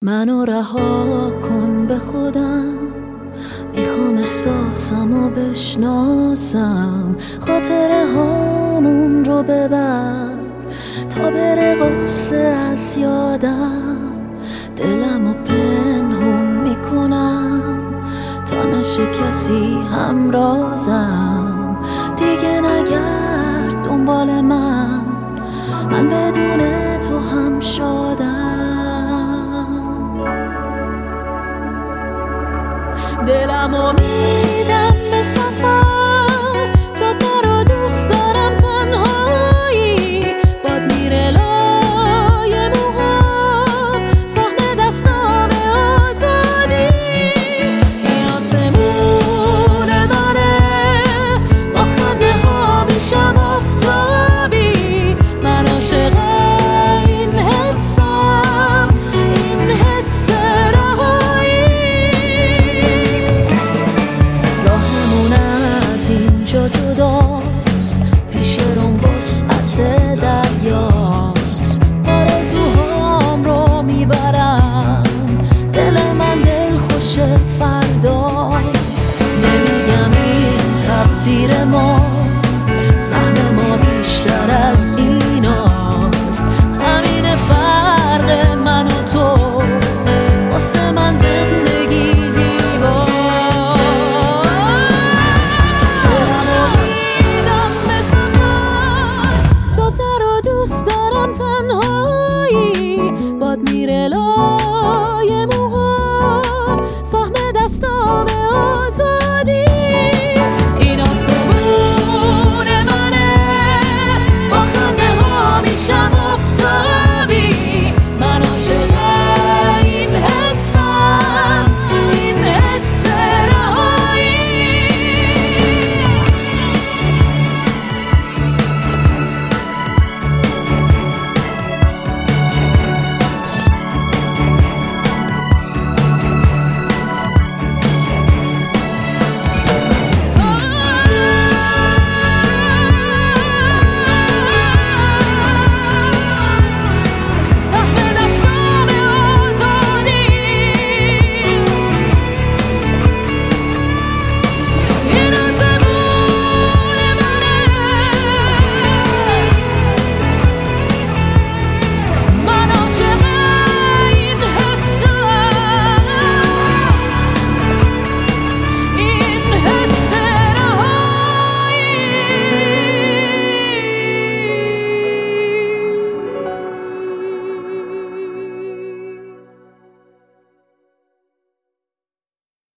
منو رها کن به خودم، میخوام احساسمو بشناسم، خاطره هامون رو ببر تا بره غصه از یادم. دلمو پنهون میکنم تا نشه کسی همرازم. دیگه نگرد دنبال من بدون تو هم شادم. دلمو میدم به سفر، جاده رو دوست دارم تنهایی، باد میره لای موهام، سهم دستام آزادی. این آسمون منه، با خنده ها میشم آفتابی. من عاشق این حسم، این حس رهایی. راهمون از اینجا جداست، پیش روم وسعت دریاست. آرزوهام رو میبرم، دل من دل خوش فرداست. نمیگم این تقدیر ماست، سهم ما بیشتر از ایناست. همین فرق من و تو، واسه من زندگی زیبا. میدم به سفر، جاده رو دوست دارم تنهایی، باد میره لای موهام، سهم دستام